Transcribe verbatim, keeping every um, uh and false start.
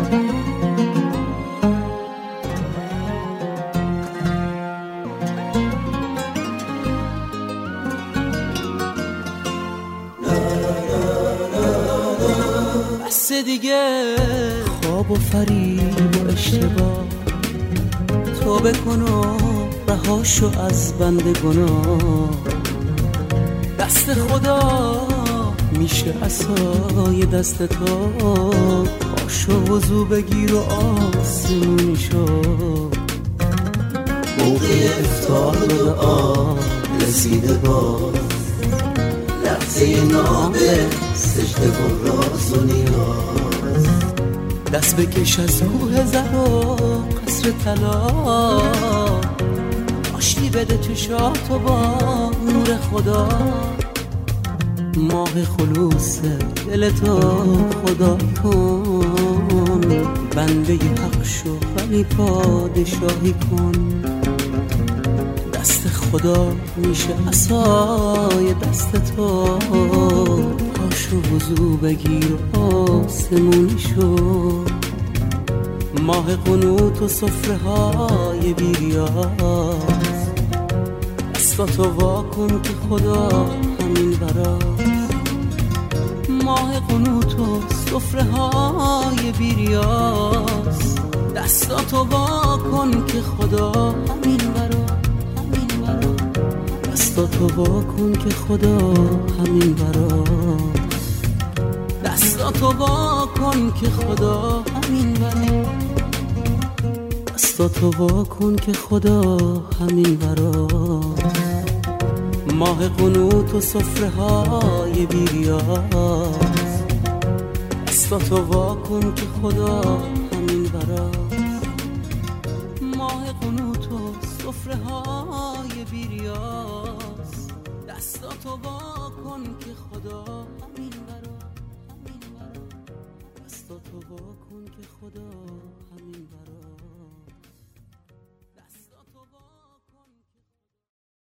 بس دیگه خواب و فریب و اشتباه توبه کن و رهاشو از بند گناه. دست خدا میشه عصای دست تو، پاشو وضو بگیر و آسمونی شو. موقع افطار و دعا رسیده باز، لحظه نامه سجده و راز و نیاز. دست بکش از کوه زر و قصر طلا، آشتی بده چشاتو با نور خدا. ماه خلوص دلتو خدا کن، بنده حق شو ولی پادشاهی کن. دست خدا میشه عصای دست تو، پاشو وضو بگیر و آسمونی شو. ماه قنوت و سفره های بیریاز، دستاتو وا کن که خدا همین براست. ماه قنوت و سفره های بیریاز، دستاتو وا کن که خدا همین براست. دستاتو وا کن که خدا همین براست. دستاتو وا کن که خدا همین براست. دستاتو وا کن که خدا همین براست. ماه قنوت و سفره های بیریاز، دستاتو وا کن که خدا همین براست. ماه قنوت و سفره های بیریاز، دستاتو وا کن که خدا همین براست. دستاتو وا کن که خدا